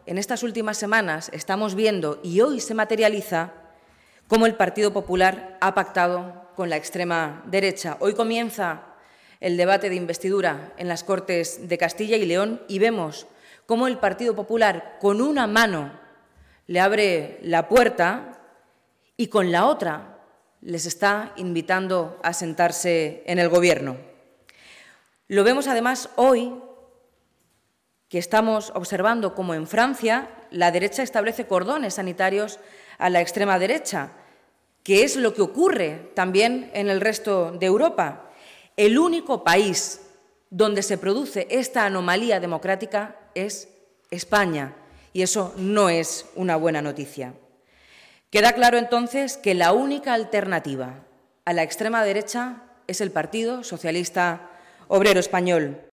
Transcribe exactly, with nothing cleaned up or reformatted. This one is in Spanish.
en estas últimas semanas estamos viendo, y hoy se materializa, cómo el Partido Popular ha pactado con la extrema derecha. Hoy comienza el debate de investidura en las Cortes de Castilla y León y vemos cómo el Partido Popular, con una mano, le abre la puerta y con la otra les está invitando a sentarse en el Gobierno. Lo vemos además hoy, que estamos observando cómo en Francia la derecha establece cordones sanitarios a la extrema derecha, que es lo que ocurre también en el resto de Europa. El único país donde se produce esta anomalía democrática es España, y eso no es una buena noticia. Queda claro entonces que la única alternativa a la extrema derecha es el Partido Socialista Obrero Español.